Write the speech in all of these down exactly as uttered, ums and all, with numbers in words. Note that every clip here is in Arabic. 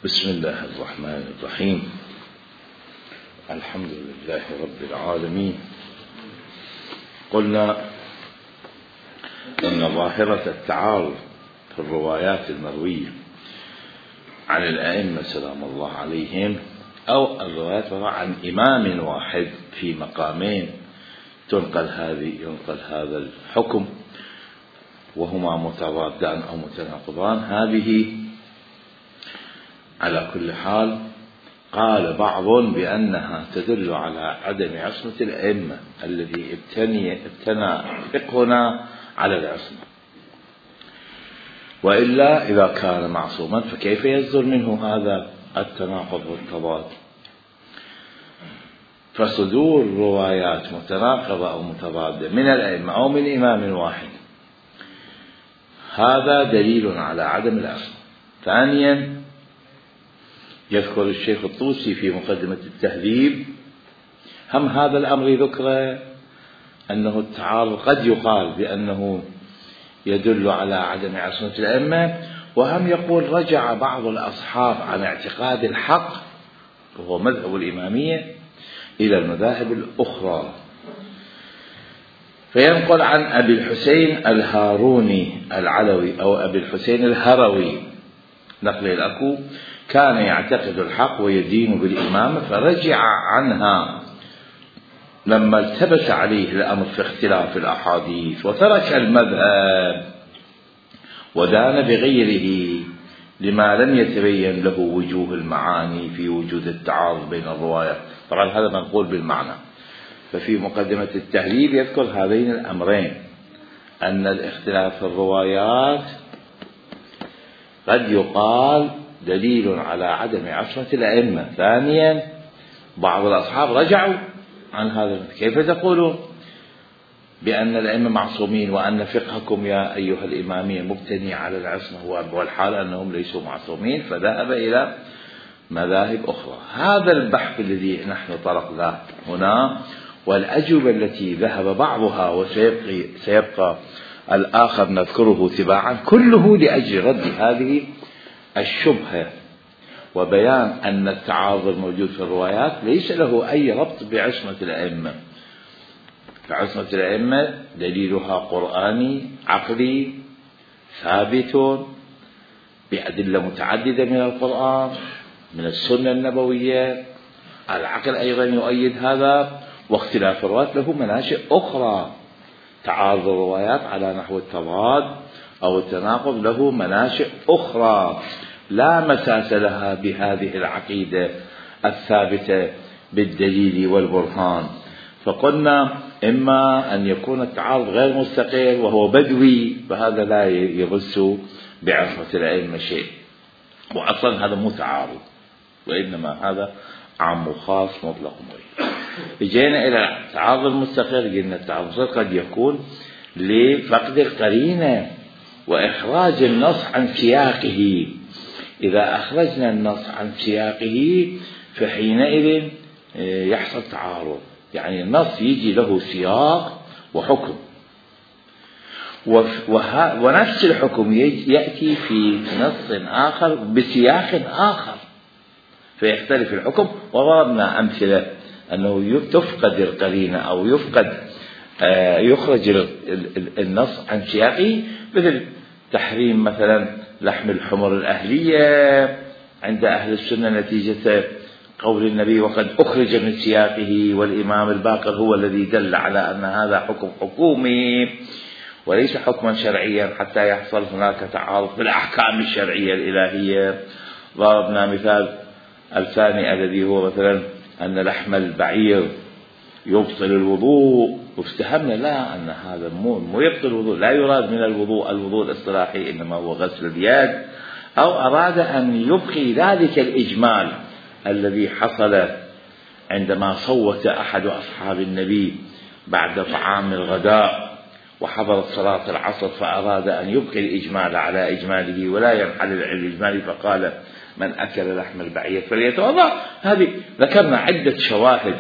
بسم الله الرحمن الرحيم. الحمد لله رب العالمين. قلنا إن ظاهرة التعارض في الروايات المروية عن الأئمة سلام الله عليهم أو الروايات عن إمام واحد في مقامين تنقل هذه ينقل هذا الحكم وهما متضادان أو متناقضان، هذه على كل حال قال بعض بأنها تدل على عدم عصمة الأئمة الذي ابتني ابتنى فقهنا على العصمة، وإلا إذا كان معصوما فكيف يصدر منه هذا التناقض والتضاد؟ فصدور روايات متناقضة أو متضادة من الأئمة أو من إمام واحد هذا دليل على عدم العصمة. ثانيا يذكر الشيخ الطوسي في مقدمة التهذيب هم هذا الأمر ذكر أنه التعارض قد يقال بأنه يدل على عدم عصمة الأئمة، وهم يقول رجع بعض الأصحاب عن اعتقاد الحق وهو مذهب الإمامية إلى المذاهب الأخرى، فينقل عن أبي الحسين الهاروني العلوي أو أبي الحسين الهروي نقل الأكو كان يعتقد الحق ويدين بالإمامة فرجع عنها لما التبس عليه الأمر في اختلاف الأحاديث وترك المذهب ودان بغيره لما لم يتبين له وجوه المعاني في وجود التعارض بين الروايات. طبعا هذا منقول بالمعنى. ففي مقدمة التهذيب يذكر هذين الأمرين، أن الاختلاف في الروايات قد يقال دليل على عدم عصمة الأئمة. ثانيا بعض الأصحاب رجعوا عن هذا، كيف تقولون بأن الأئمة معصومين وأن فقهكم يا أيها الإمامية مبتني على العصمة والحال أنهم ليسوا معصومين، فذهب إلى مذاهب أخرى. هذا البحث الذي نحن طرقناه هنا والأجوبة التي ذهب بعضها وسيبقى سيبقى الآخر نذكره تباعا كله لأجل رد هذه الشبهة وبيان أن التعارض الموجود في الروايات ليس له أي ربط بعصمة الأئمة. فعصمة الأئمة دليلها قرآني عقلي ثابت بأدلة متعددة من القرآن من السنة النبوية، العقل أيضا يؤيد هذا، واختلاف الروايات له مناشئ أخرى. تعارض الروايات على نحو التضاد أو التناقض له مناشئ أخرى لا مساس لها بهذه العقيدة الثابتة بالدليل والبرهان. فقلنا إما أن يكون التعارض غير مستقل وهو بدوي فهذا لا يغس بعصمة الأئمة شيء، وأصلا هذا مو تعارض وإنما هذا عام وخاص مطلق مريد. جينا إلى التعارض المستقل، قلنا التعارض قد يكون لفقد القرينة وإخراج النص عن سياقه. إذا أخرجنا النص عن سياقه فحينئذ يحصل تعارض، يعني النص يجي له سياق وحكم ونفس الحكم يأتي في نص آخر بسياق آخر فيختلف الحكم. وضربنا أمثلة أنه تفقد القرينة أو يفقد يخرج النص عن سياقه، مثل تحريم مثلا لحم الحمر الأهلية عند أهل السنة نتيجة قول النبي وقد أخرج من سياقه، والإمام الباقر هو الذي دل على أن هذا حكم حكومي وليس حكما شرعيا حتى يحصل هناك تعارض بالأحكام الشرعية الإلهية. ضربنا مثال الثاني الذي هو مثلا أن لحم البعير يبطل الوضوء، وافتهمنا لا أن هذا مو مو يبطل الوضوء، لا يراد من الوضوء الوضوء الاصطلاحي إنما هو غسل اليد، أو أراد أن يبقي ذلك الإجمال الذي حصل عندما صوت أحد أصحاب النبي بعد طعام الغداء وحضرت صلاة العصر فأراد أن يبقي الإجمال على إجماله ولا ينحل الإجمال فقال من أكل لحم البعير فليتوضأ. هذه ذكرنا عدة شواهد.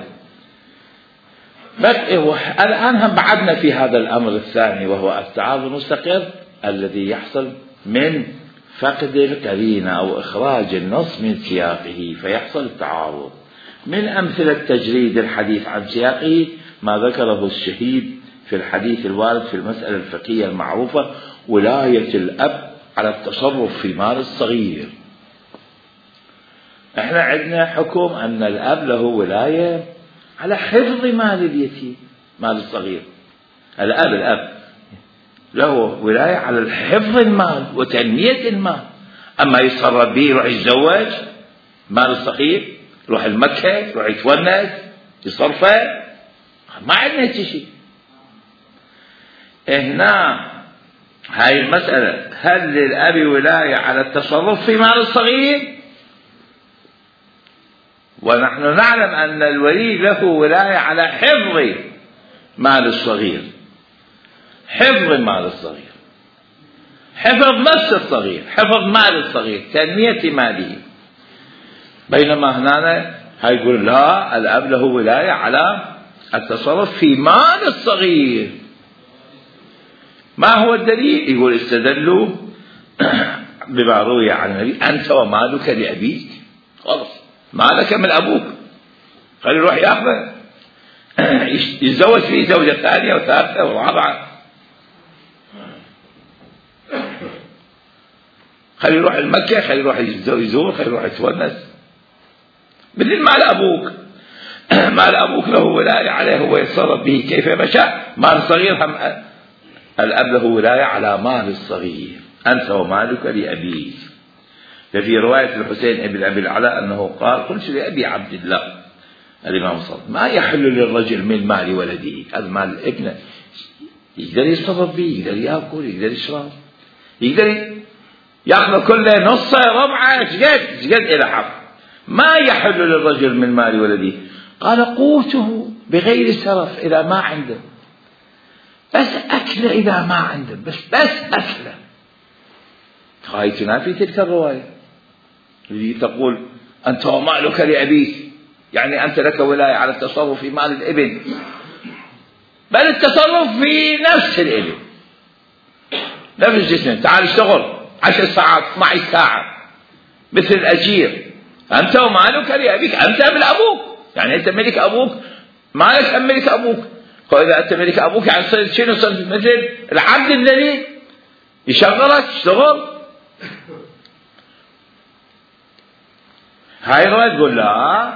الآن هم بعدنا في هذا الأمر الثاني وهو التعارض المستقر الذي يحصل من فقد القرينة أو إخراج النص من سياقه فيحصل التعارض. من أمثلة تجريد الحديث عن سياقه ما ذكره الشهيد في الحديث الوارد في المسألة الفقهية المعروفة: ولاية الأب على التصرف في مال الصغير. احنا عندنا حكم أن الأب له ولاية على حفظ مال اليتيم، مال الصغير. الأب الأب له ولاية على حفظ المال وتنمية المال. أما يتصرف به يروح يتزوج مال الصغير، يروح المكة، يروح يتونس، يصرفه، ما عندنا شيء. هنا هاي المسألة: هل للأب ولاية على التصرف في مال الصغير؟ ونحن نعلم أن الولي له ولاية على حفظ مال الصغير، حفظ مال الصغير، حفظ نفس الصغير، حفظ مال الصغير، تنمية ماله. بينما هنا هيقول لا، الأب له ولاية على التصرف في مال الصغير. ما هو الدليل؟ يقول استدلوا بما روي عن النبي: أنت ومالك لأبيك. خلاص، مالك من أبوك، خلي يروح يأخذه، يتزوج فيه زوجة ثانية وثالثة ورابعة، خلي يروح المكة، خلي يروح يزور، خلي يروح يتونس. مثل مال أبوك، مال أبوك له ولاية عليه، هو يتصرف به كيف يشاء. مال صغير هم الأب له ولاية على مال الصغير: أنت ومالك لأبيك. ففي رواية الحسين بن أبي العلاء أنه قال: قلت لأبي عبد الله الإمام الصادق: ما يحل للرجل من مال ولده، هذا مال ابنه، يقدر يتصرف به، يقدر يأكل، يقدر يشرب، يقدر يأخذ كله نصه ربعه، شقد شقد إلى حق. ما يحل للرجل من مال ولده. قال: قوته بغير سرف إذا ما عنده، بس أكله إذا ما عنده، بس بس أكله. هاي تنافي تلك الرواية التي تقول: أنت ومالك لأبيك، يعني أنت لك ولاية على التصرف في مال الابن، بل التصرف في نفس الابن، نفس جسمه. تعال اشتغل عشر ساعات، اثنتي عشرة ساعة، مثل الأجير. أنت ومالك لأبيك، أنت ابن أبوك، يعني أنت ملك أبوك، مالك أم ملك أبوك. فإذا أنت ملك أبوك يعني صرت شنو؟ صرت مثل العبد الذي يشغلك اشتغل. هاي الرواية تقول: لا،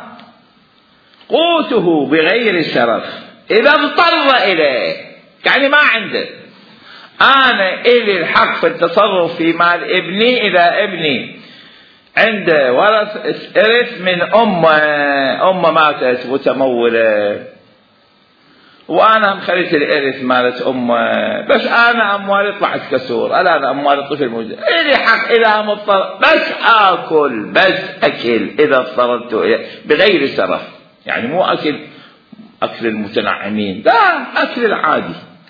قوته بغير سرف إذا اضطر إليه، يعني ما عنده. أنا إلي الحق في التصرف في مال ابني إذا ابني عنده ورث إرث من أمه، أمه ماتت متمولة، وأنا مخليت الإرث مالت أمه، بس أنا أموالي طلعت كسور، ألا أنا أموالي الطفل موجود، إلي حق إذا مضطر بس آكل، بس أكل إذا اضطررت إليه بغير سرف، يعني مو أكل أكل المتنعمين، لا، أكل العادي.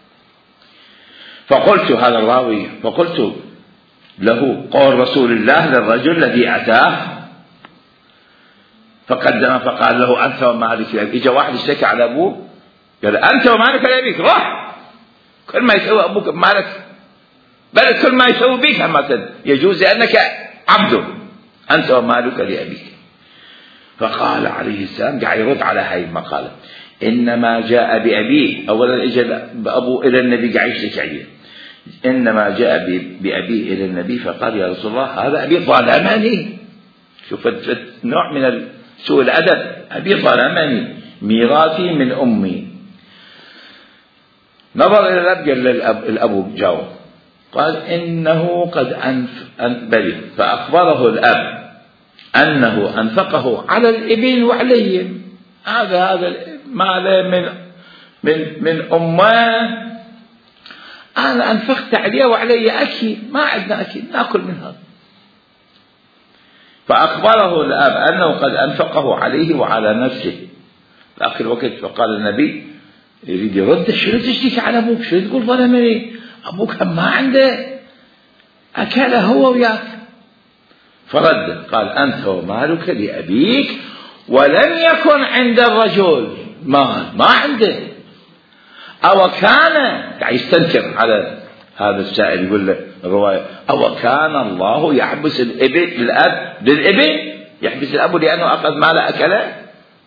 فقلت هذا الراوي، فقلت له: قول رسول الله للرجل الذي أتاه فقدم فقال له: أنت ومالك لأبيك. إجا واحد اشتكى على أبوه، قال: أنت ومالك لأبيك، روح، كل ما يسوي أبوك بمالك، بل كل ما يسوي بك هم يجوز لأنك عبد، أنت ومالك لأبيك. فقال عليه السلام، قاعد يرد على هاي المقالة: إنما جاء بأبيه. أولا إجا بأبوه إلى النبي قاعد يشتكي عليه، إنما جاء بأبيه إلى النبي فقال: يا رسول الله، هذا أبي ظلمني. شوف نوع من سوء الأدب، أبي ظلمني، ميراثي من أمي. نظر إلى الأب، قال للأب، الأب جاوب قال: إنه قد أنبلي. فأخبره الأب أنه أنفقه على الابن وعليه، هذا هذا ماله من من من أمه، أنا أنفقت عليه وعليه أكل، ما عندنا أكل نأكل من هذا. فأخبره الأب أنه قد أنفقه عليه وعلى نفسه. في آخر الوقت فقال النبي يريد يرد: شنو تشتكي على أبوك؟ شنو تقول ظلمني؟ أبوك ما عنده، أكل هو وياك. فرد قال: أنت ومالك لأبيك، ولم يكن عند الرجل مال، ما عنده. أو كان، قاعد يستنكر على هذا السائل، يقول له: الرواية أو كان الله يحبس الابن الأب للابن، يحبس الأب لأنه أخذ مال أكله.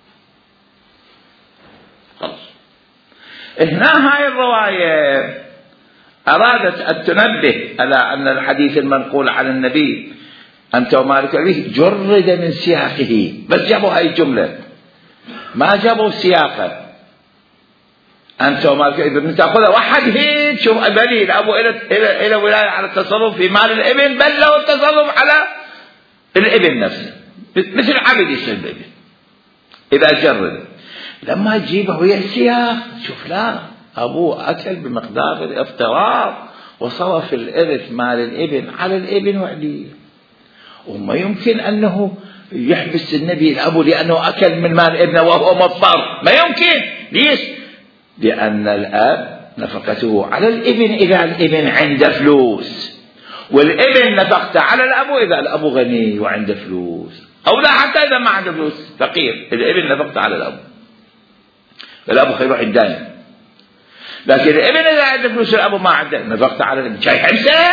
خلاص هنا هاي الرواية أرادت أن تنبه على أن الحديث المنقول عن النبي أنت ومالك أبيك جرد من سياقه، بس جابوا هاي الجملة ما جابوا سياقه. أنت ومالك أبيك تأخذها واحد هيك شوف أبني الأبو إلى إلى ولاية على التصرف في مال الابن، بل له التصرف على الابن نفسه مثل عبد يصير الابن إذا جرد. لما تجيبه ويا السياق شوف لا أبوه أكل بمقدار الافتراض وصرف الإرث مال الابن على الابن وعليه، وما يمكن أنه يحبس النبي الأب لأنه أكل من مال ابنه وهو مضطر، ما يمكن. ليش؟ لأن الأب نفقته على الابن إذا الابن عنده فلوس، والابن نفقته على الأب إذا الأب غني وعنده فلوس، أو لا حتى إذا ما عنده فلوس فقير الابن نفقته على الأب، الأب خيروح الدائم. لكن الابن إذا عنده فلوس الأب ما عنده نفقته على الابن، شاي حمسه.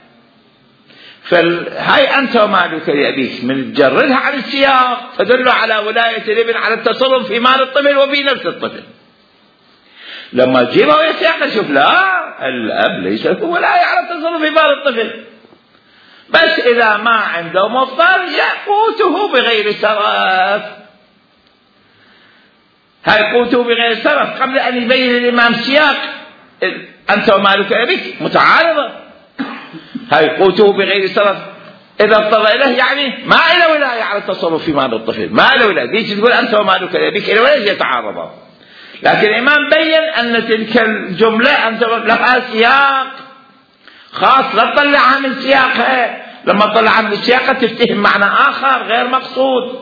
فهاي أنت ومالك لأبيك من تجردها عن السياق تدل على ولاية الابن على التصرف في مال الطفل وفي نفس الطفل. لما تجيبها ويا السياق شوف لا الأب ليس له ولاية على التصرف في مال الطفل، بس إذا ما عنده مضطر يقوته بغير سرف. هاي قوته بغير سرف قبل أن يبين الإمام سياق أنت ومالك أبيك متعارضة. هاي قوته بغير سرف إذا اضطر إليه يعني ما إلى ولاية على التصرف في مال الطفل، ما إلى ولاية. ليش تقول أنت ومالك أبيك إلى ولاية يتعارضا؟ لكن الإمام بين أن تلك الجملة أنت لها سياق خاص لا تطلعها من سياقها، لما تطلعها من سياقها تفتهم معنى آخر غير مقصود.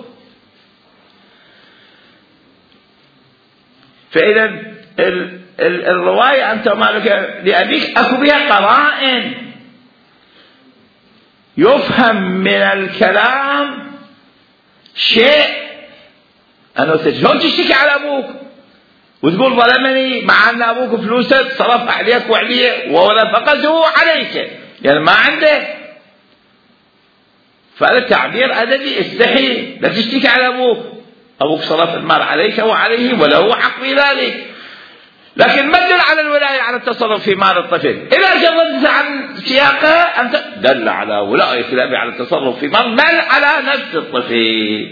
فإذا ال ال الرواية أنت ومالك لأبيك أكو بها قرائن يفهم من الكلام شيء أنه شلون تشتكي على أبوك وتقول ظلمني مع أن أبوك فلوسك صرف عليك وعليه ونفقته عليك يعني ما عنده. فهذا التعبير أدبي استحي، لا تشتكي على أبوك، أبوك صرف المال عليك وعليه وله حق في ذلك. لكن ما دل على الولاية على التصرف في مال الطفل. إذا جردت عن سياقه أنت دل على ولاية الأب على التصرف في مال بل على نفس الطفل.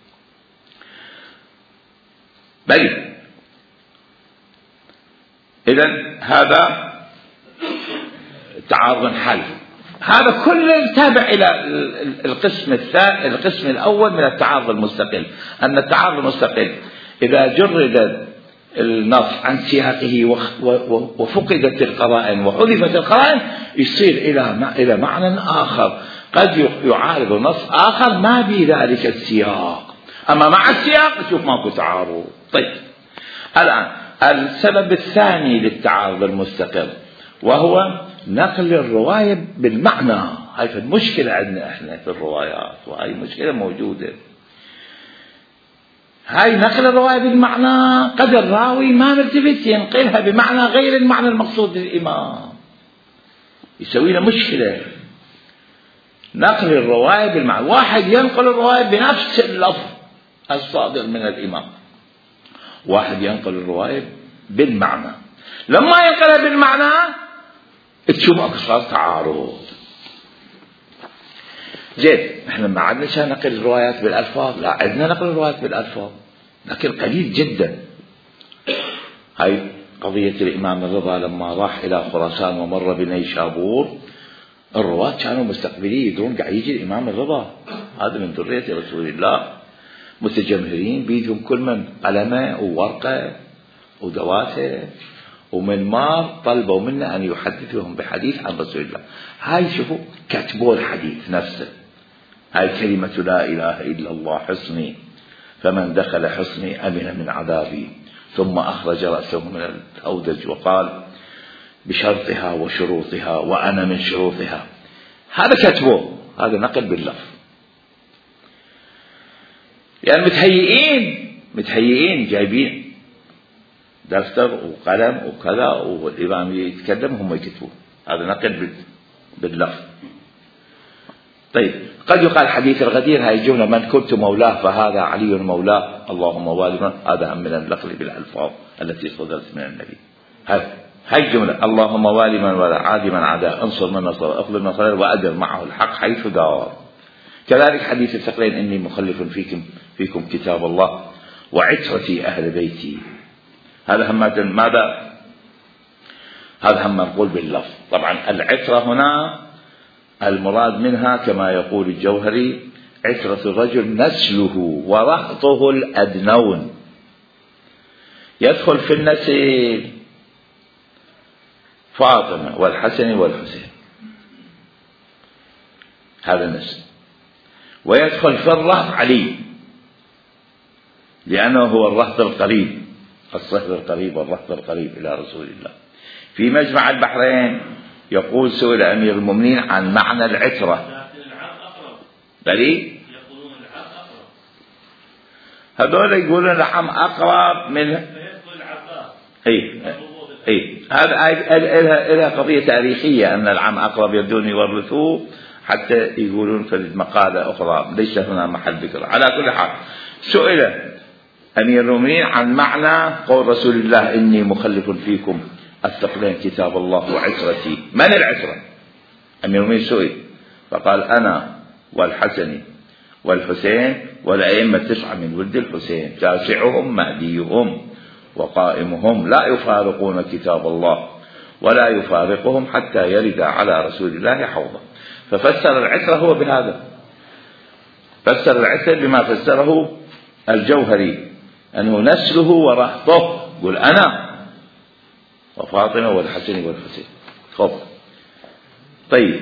بل إذن هذا تعارض حل. هذا كله تابع إلى القسم الثاني القسم الأول من التعارض المستقل، أن التعارض المستقل إذا جرد النص عن سياقه وفقدت القرائن وحذفت القرائن يصير إلى إلى معنى آخر قد يعارض نص آخر ما بذلك السياق، أما مع السياق شوف ماكو تعارض. طيب الآن السبب الثاني للتعارض المستقل وهو نقل الرواية بالمعنى. هاي المشكلة عندنا احنا في الروايات، وهاي مشكلة موجودة. هاي نقل الرواية بالمعنى قد الراوي ما ملتفت ينقلها بمعنى غير المعنى المقصود للإمام، يسوي له مشكلة. نقل الرواية بالمعنى، واحد ينقل الرواية بنفس اللفظ الصادر من الإمام، واحد ينقل الرواية بالمعنى. لما ينقلها بالمعنى تشوف أكثر تعارض. زين احنا ما عندنا نقل الروايات بالألفاظ، لا عندنا نقل الروايات بالألفاظ لكن قليل جدا. هاي قضية الإمام الرضا لما راح إلى خراسان ومر بنيشابور، الرواة كانوا مستقبلين يدرون قاعد يجي الإمام الرضا، هذا من ذرية رسول الله، متجمهرين بيدهم كل من قلمه وورقه ودواته ومن مار طلبوا منه أن يحدثهم بحديث عن رسول الله. هاي شوفوا كتبوا الحديث نفسه، هاي كلمة لا إله إلا الله حصني، فمن دخل حصني أمن من عذابي، ثم أخرج رأسه من الأودج وقال بشرطها وشروطها وأنا من شروطها. هذا كتبوه، هذا نقل باللفظ. يعني متهيئين متهيئين جايبين دفتر وقلم وكذا والإمام يتكلم هم يكتبون، هذا نقل باللفظ. طيب قد يقال حديث الغدير هاي الجملة من كنت مولاه فهذا علي مولاه اللهم والي، هذا من النقل بالألفاظ التي صدرت من النبي. هاي الجملة اللهم والي من ولا عادي من عدا انصر من نصر اخذ من نصر وأدر معه الحق حيث دار. كذلك حديث الثقلين إني مخلف فيكم فيكم كتاب الله وعترتي أهل بيتي. هذا هم ماذا؟ هذا هم نقول باللفظ. طبعا العترة هنا المراد منها كما يقول الجوهري عترة الرجل نسله ورهطه الأدنون. يدخل في النسل فاطمة والحسن والحسين، هذا النسل، ويدخل في الرهط علي لأنه هو الرهط القريب، الصهر القريب والرهط القريب إلى رسول الله. في مجمع البحرين يقول سئل أمير المؤمنين عن معنى العترة، بلي هذول يقولون العم أقرب من اي اي هذا لها قضية تاريخية أن العم أقرب يبدون يورثوه حتى يقولون في مقالة أخرى ليس هنا محل ذكر. على كل حال سئل أمير المؤمنين عن معنى قول رسول الله إني مخلف فيكم الثقلين كتاب الله وعترتي. من العترة؟ أمير المؤمنين سئل فقال أنا والحسن والحسين والأئمة التسعة من ولد الحسين تاسعهم مهديهم وقائمهم لا يفارقون كتاب الله ولا يفارقهم حتى يرد على رسول الله حوضه. ففسر العترة هو بهذا، فسر العترة بما فسره الجوهري أنه نسله ورهطه، قل أنا وفاطمة والحسن والحسين. خب طيب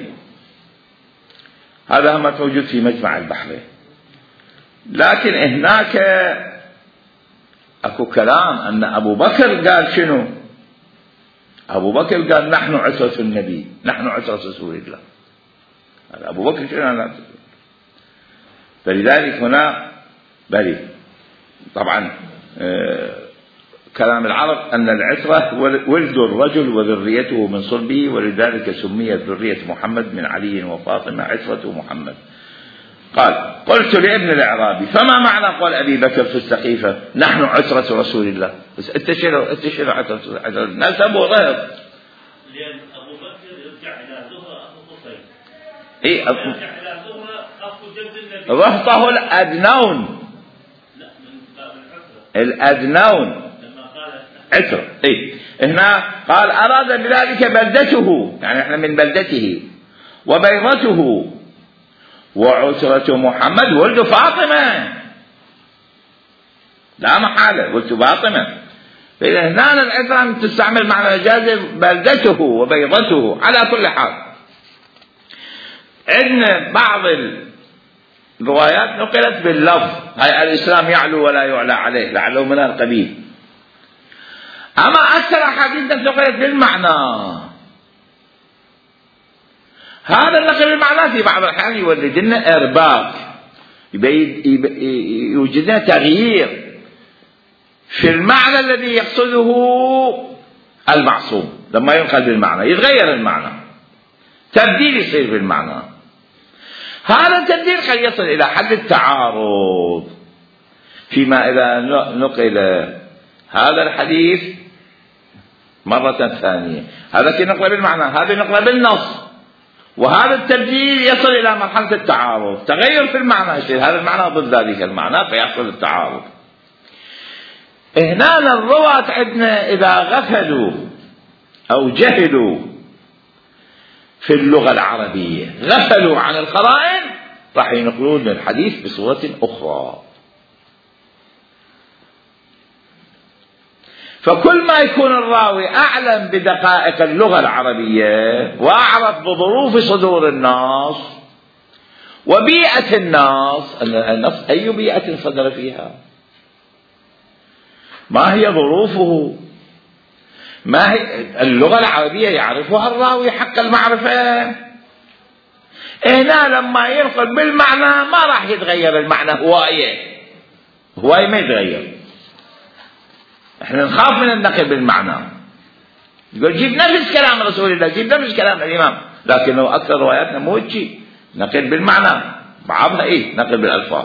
هذا ما موجود في مجمع البحرين. لكن هناك أكو كلام أن أبو بكر قال شنو؟ أبو بكر قال نحن عترة النبي، نحن عترة رسول الله. هذا أبو بكر شنو أنا؟ فلذلك هنا بلي طبعا آه كلام العرب أن العترة ولد الرجل وذريته من صلبه، ولذلك سميت ذرية محمد من علي وفاطمة عترة محمد. قال قلت لابن الأعرابي فما معنى قول أبي بكر في السقيفة نحن عترة رسول الله؟ بس اتشروا اتشروا عترة نسب ورهط، لأن أبو بكر يرجع إلى زهرة أخو قصي، إيه يرجع إلى زهرة أخو جد النبي، رهطه الأدنون، لا من باب العترة الأدنون لما قال عترة. إيه هنا قال أراد بذلك بلدته، يعني إحنا من بلدته، وبيضته، وعترة محمد ولد فاطمة لا محالة ولد فاطمة. فإذا هنا العترة تستعمل معنى مجازي بلدته وبيضته. على كل حال عندنا بعض الروايات نقلت باللفظ هاي الإسلام يعلو ولا يعلى عليه لعله من القبيل، أما أكثر أحاديث نقلت بالمعنى. هذا النقل بالمعنى في بعض الأحيان يولد لنا إرباك، يوجد لنا تغيير في المعنى الذي يقصده المعصوم. لما ينقل بالمعنى يتغير المعنى، تبديل يصير في المعنى. هذا التبديل قد يصل إلى حد التعارض، فيما إذا نقل هذا الحديث مرة ثانية، هذا كي نقل بالمعنى، هذا نقل بالنص، وهذا التبديل يصل إلى مرحلة التعارض، تغير في المعنى يصير هذا المعنى ضد ذلك المعنى فيحصل التعارض. هنا الرواة عندنا إذا غفلوا أو جهلوا في اللغة العربية غفلوا عن القرائن راح ينقلون الحديث بصورة أخرى. فكل ما يكون الراوي أعلم بدقائق اللغة العربية وأعرف بظروف صدور النص وبيئة النص، النص أي بيئة صدر فيها، ما هي ظروفه، ما هي اللغة العربية يعرفها الراوي حق المعرفة. هنا لما ينقل بالمعنى ما راح يتغير المعنى، هواية هواية ما يتغير. احنا نخاف من النقل بالمعنى، يقول جيب نفس كلام رسول الله، جيب نفس كلام الإمام لكنه أكثر رواياتنا مو هيك، نقل بالمعنى، بعضها إيه نقل بالألفاظ.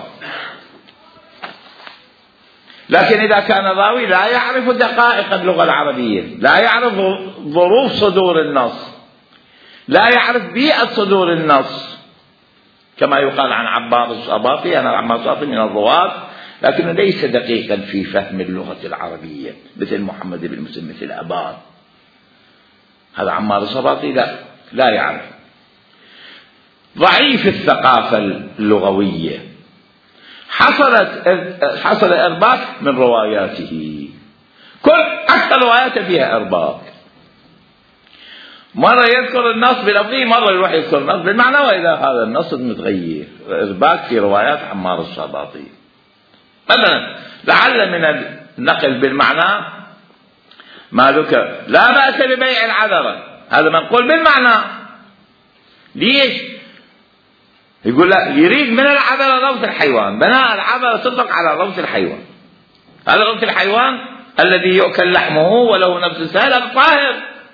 لكن إذا كان الراوي لا يعرف دقائق اللغة العربية، لا يعرف ظروف صدور النص، لا يعرف بيئة صدور النص، كما يقال عن عمار الصباطي، أنا عمار الصباطي من الرواة لكنه ليس دقيقا في فهم اللغة العربية مثل محمد بن مسلم مثل أبان، هذا عمار الصباطي لا لا يعرف. ضعيف الثقافة اللغوية، حصلت حصل إرباك من رواياته، كل أكثر رواياته فيها إرباك، مرة يذكر النص بلفظه، مرة يروح يذكر النص بالمعنى، وإذا هذا النص متغير، إرباك في روايات عمار الصباطي. مثلا لعل من النقل بالمعنى ما ذكر لا بأس ببيع العذرة، هذا منقول بالمعنى. ليش؟ يقول لا، يريد من العذرة روث الحيوان، بناء العذرة تطلق على روث الحيوان، هذا روث الحيوان الذي يؤكل لحمه وله نفس سهل، هذا طاهر،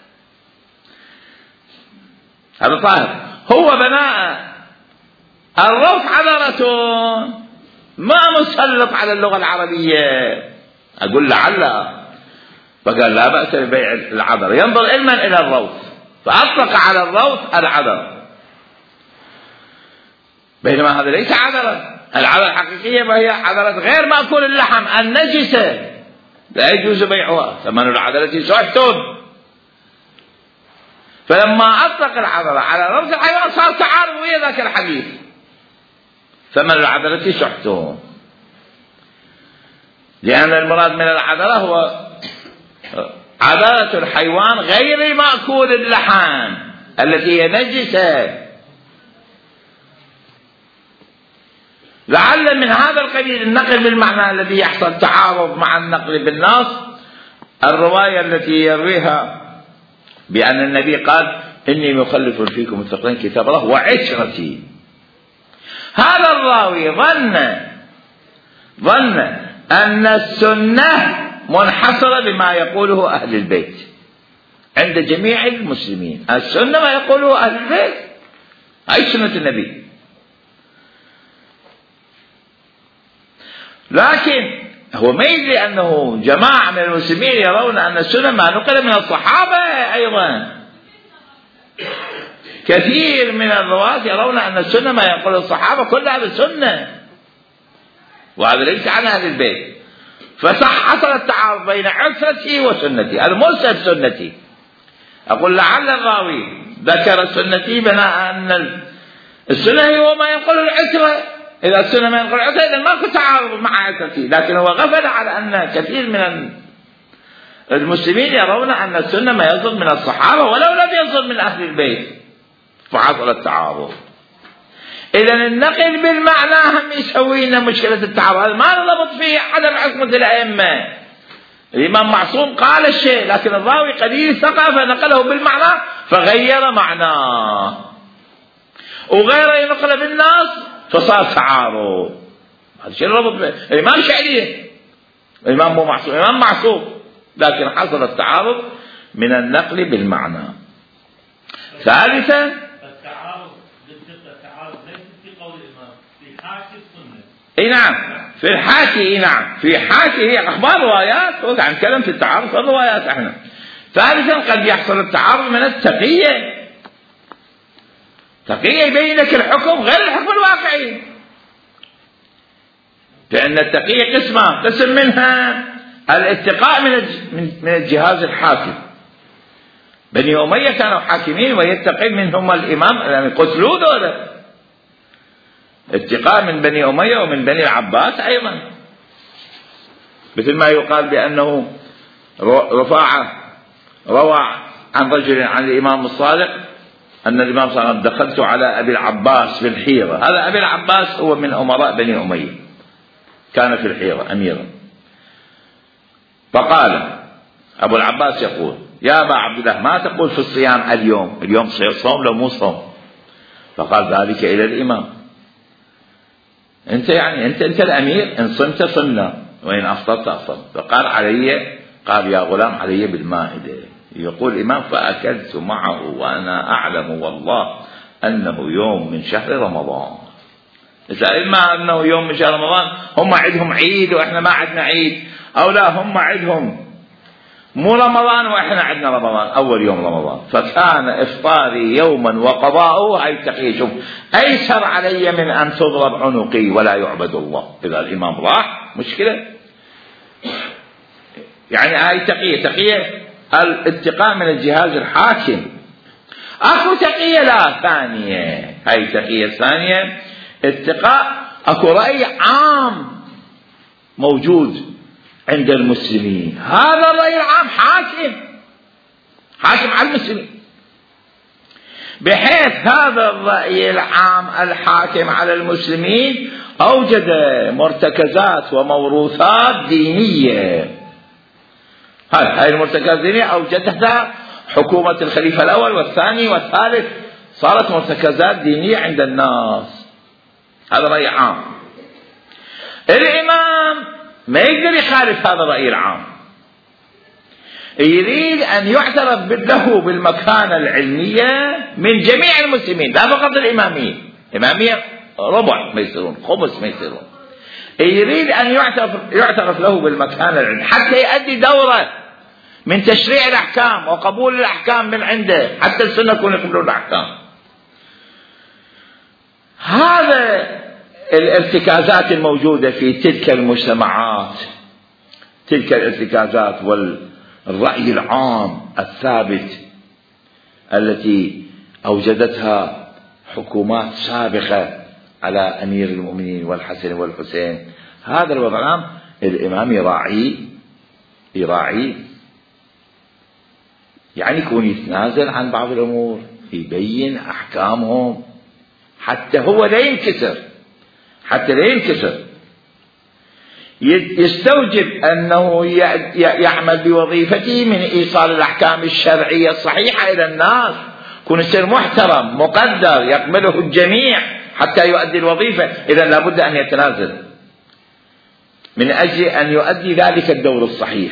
هذا طاهر. هو بناء الروث عذرة، ما مسلط على اللغة العربية. أقول لعل، فقال لا بأس ببيع العذرة، ينظر علما إلى الروث، فأطلق على الروث العذرة، بينما هذا ليس عذرة. العذرة الحقيقية وهي عذرة غير مأكول اللحم النجسة، لا يجوز بيعها، ثمن العذرة سحت. فلما أطلق العذرة على روث الحيوان صار تعارض ويا ذاك الحديث، ثمن العذرة سحت، لأن المراد من العذرة هو عذرة الحيوان غير مأكول اللحم التي هي نجسة. لعل من هذا القبيل النقل بالمعنى الذي يحصل تعارض مع النقل بالنص، الرواية التي يرويها بأن النبي قال إني مخلف فيكم الثقلين كتاب الله وعشرتي، هذا الراوي ظن ظن أن السنة منحصرة بما يقوله أهل البيت عند جميع المسلمين، السنة ما يقوله أهل البيت، هاي سنة النبي. لكن هو ميل لأنه جماعة من المسلمين يرون أن السنة ما نقل من الصحابة، أيضا كثير من الرواة يرون أن السنة ما يقول الصحابة كلها بالسنة، وهذا ليس عن أهل البيت. فصح حصل التعارض بين عترتي وسنتي، هذا مرسل سنتي. أقول لعل الراوي ذكر سنتي بناء أن السنة هو ما يقول العترة، إذا السنة ما يقول العترة إذا ما كنت تعارض مع عترتي، لكن هو غفل على أن كثير من المسلمين يرون أن السنة ما يصدر من الصحابة ولو لم يصدر من أهل البيت، فحصل التعارض. إذا النقل بالمعنى هم يسوي لنا مشكلة التعارض، ما نضبط فيه عدم عصمة الأئمة. الإمام معصوم قال الشيء لكن الراوي قليل الثقافة نقله بالمعنى فغير معناه، وغيره ينقل بالنص فصار تعارض. هذا شيء ربط به. الإمام شعري، الإمام مو معصوم، الإمام معصوم، لكن حصل التعارض من النقل بالمعنى. ثالثا التعارض التعارض ليس في قول الإمام، في حاشي السنة. اي نعم، في الحاشي، اي نعم، في حاشي هي اخبار روايات، وقع نتكلم في التعارض في الروايات احنا. ثالثا قد يحصل التعارض من التقية، تقية يبين لك الحكم غير الحكم الواقعي، لأن التقية قسمة، قسم منها الاتقاء من من الجهاز الحاكم. بني أمية كانوا حاكمين ويتقي منهم الإمام، يعني قتلوا دولة، اتقاء من بني أمية ومن بني العباس أيضا، مثل ما يقال بأنه رفاعة روى عن رجل عن الإمام الصادق أن الإمام صلى الله عليه وسلم دخلت على أبي العباس في الحيرة، هذا أبي العباس هو من أمراء بني أمية، كان في الحيرة أميرا، فقال أبو العباس يقول يا أبا عبد الله ما تقول في الصيام اليوم، اليوم صوم لو مو صوم؟ فقال ذلك إلى الإمام، أنت يعني أنت أنت الأمير، إن صمت صمنا وإن أفطرت أفطرت. فقال علي، قال يا غلام علي بالمائدة، يقول الإمام فأكلت معه وأنا أعلم والله أنه يوم من شهر رمضان. إذا إما أنه يوم من شهر رمضان هم عندهم عيد وإحنا ما عندنا عيد، أو لا هم عندهم مو رمضان وإحنا عندنا رمضان أول يوم رمضان، فكان إفطاري يوما وقضاؤه. هاي التقية شوف أيسر علي من أن تضرب عنقي ولا يعبد الله. إذا الإمام راح مشكلة، يعني هاي تقية تقية الاتقاء من الجهاز الحاكم. أكو تقية لا ثانية، هاي التقية الثانية اتقاء أكو رأي عام موجود عند المسلمين، هذا الرأي العام حاكم حاكم على المسلمين، بحيث هذا الرأي العام الحاكم على المسلمين أوجد مرتكزات وموروثات دينية. هاي المرتكزات الدينية أوجدتها حكومة الخليفة الأول والثاني والثالث، صارت مرتكزات دينية عند الناس. هذا رأي عام. الإمام ما يقدر يخالف هذا الرأي العام، يريد أن يعترف له بالمكانة العلمية من جميع المسلمين، لا فقط الإمامية. الإمامية ربع ما يصيرون، خمس ما يصيرون. يريد أن يعترف, يعترف له بالمكانة العلمية حتى يؤدي دوره من تشريع الأحكام وقبول الأحكام من عنده، حتى السنة يكون يقبلون الأحكام. هذا الارتكازات الموجودة في تلك المجتمعات، تلك الارتكازات والرأي العام الثابت التي أوجدتها حكومات سابقة على أمير المؤمنين والحسن والحسين، هذا الوضع العام الإمام يراعي يراعي يعني يكون يتنازل عن بعض الأمور، يبين أحكامهم حتى هو لا ينكسر، حتى لا ينكسر. يستوجب أنه يعمل بوظيفته من إيصال الأحكام الشرعية الصحيحة إلى الناس، يكون يصير محترم مقدر يقبله الجميع حتى يؤدي الوظيفة. إذا لابد أن يتنازل من أجل أن يؤدي ذلك الدور الصحيح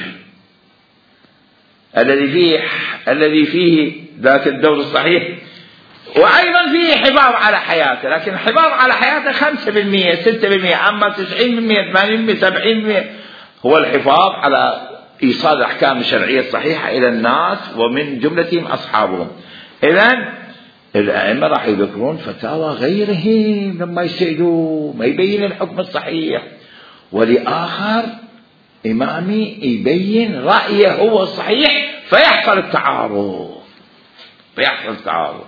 الذي فيه الذي فيه ذاك الدور الصحيح، وأيضا فيه حفاظ على حياته. لكن الحفاظ على حياته خمسة بالمئة ستة بالمئة، أما تسعين بالمئة ثمانين بالمئة سبعين بالمئة هو الحفاظ على إيصال الأحكام الشرعية الصحيحة إلى الناس ومن جملتهم أصحابهم. إذن الأئمة راح يذكرون فتاوى غيرهم لما يسألوا ما يبين الحكم الصحيح، ولآخر إمامي يبين رأيه هو الصحيح، فيحصل التعارض فيحصل التعارض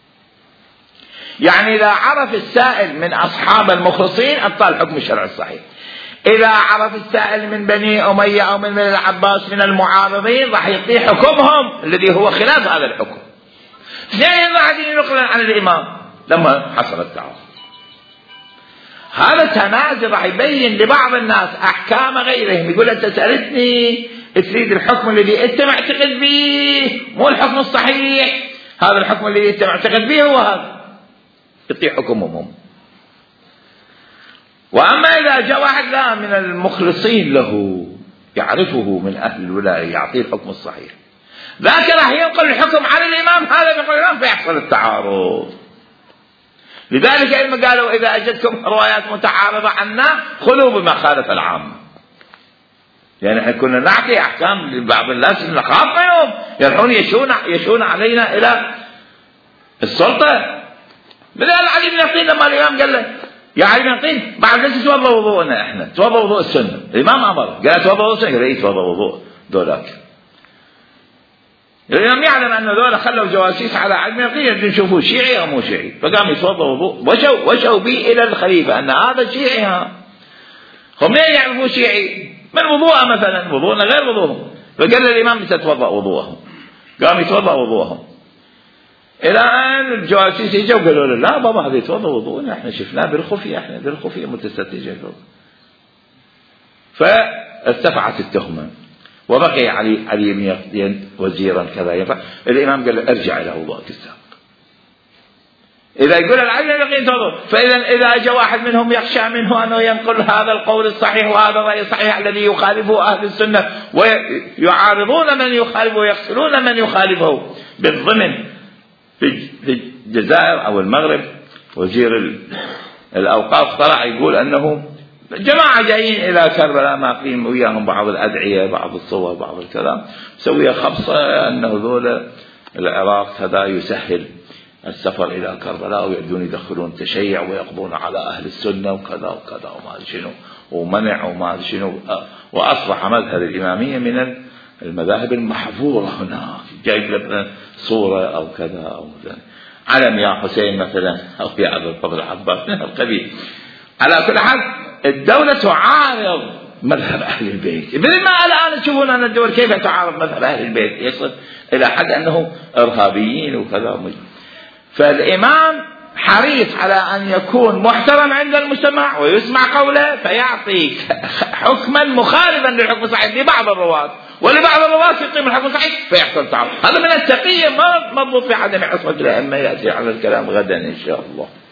يعني إذا عرف السائل من أصحاب المخلصين أبطل الحكم الشرعي الصحيح، إذا عرف السائل من بني أمية أو من بني العباس من المعارضين راح يعطي حكمهم الذي هو خلاف هذا الحكم. اثنين بعدين نقلا عن الإمام لما حصل التعارض. هذا التنازل راح يبين لبعض الناس أحكام غيرهم، يقول أنت سألتني تريد الحكم الذي أنت معتقد به مو الحكم الصحيح، هذا الحكم الذي أنت معتقد به هو هذا، يعطي حكمهم. وأما إذا جاء واحد لا من المخلصين له يعرفه من أهل الولاية يعطيه الحكم الصحيح، ذاك راح ينقل الحكم على الإمام، هذا ينقل الإمام، فيحصل التعارض. لذلك إلما قالوا إذا أجدكم روايات متعارضة عنا خذوا بما خالف العام. يعني احنا كنا نعطي أحكام لبعض الناس نخاف منهم يروحون يشون يشون علينا إلى السلطة. بدأ علي بن يقين لما الإمام قال له يا علي بن يقين بعد ليش توضأ وضوءنا احنا، توضأ وضوء السنة. الإمام أمر قال توضأ وضوء السنة، قال توضأ وضوء دولاك. الإمام يعلم أن ذولا خلوا جواسيس على علي بن يقين يشوفوا شيعي أو مو شيعي، فقام يتوضأ وضوء وشوا وشوا به إلى الخليفة أن هذا شيعي. ها هم ليه يعرفوا شيعي من وضوءه مثلا، وضوءنا غير وضوءهم، فقال الإمام تتوضأ وضوءهم، قام يتوضأ وضوءهم إلى أن الجواسيس يجوا قالوا له لا بابا هذا يتوضأ وضوءنا، احنا شفناه بالخفية، احنا بالخفية متستجة. فارتفعت التهمة وبقي علي علي بن يقين وزيرا كذا ينفع. الإمام قال له ارجع إلى وضوءك السابق، إذا يقول العلم اليقين تضر. فإذا إذا أجى واحد منهم يخشى منه أنه ينقل هذا القول الصحيح وهذا الرأي الصحيح الذي يخالفه أهل السنة ويعارضون من يخالفه ويقتلون من يخالفه بالضمن في الجزائر أو المغرب، وزير الأوقاف طلع يقول أنه جماعة جايين إلى كربلاء ماقين وياهم بعض الأدعية بعض الصور بعض الكلام، مسوية خبصة أنه ذول العراق هذا يسهل السفر إلى كربلاء ويبدون يدخلون تشيع ويقضون على أهل السنة وكذا وكذا وما شنو ومنع وما شنو، وأصبح مذهب الإمامية من المذاهب المحظورة هناك، جايب لنا صورة أو كذا أو كذا علم يا حسين مثلا أو يا عبد الفضل العباس من القبيل. على كل حال الدولة تعارض مذهب أهل البيت، مثل ما الآن تشوفون أن الدول كيف تعارض مذهب أهل البيت، يصل إلى حد أنه إرهابيين وكذا. فالإمام حريص على أن يكون محترم عند المجتمع ويسمع قوله، فيعطي حكما مخالفا للحكم الصحيح لبعض الرواة، ولبعض الرواة يقيم الحكم الصحيح فيحصل تعارض. هذا من التقية، ما مضبوط في عدم عصمة الأئمة، يأتي على الكلام غدا إن شاء الله.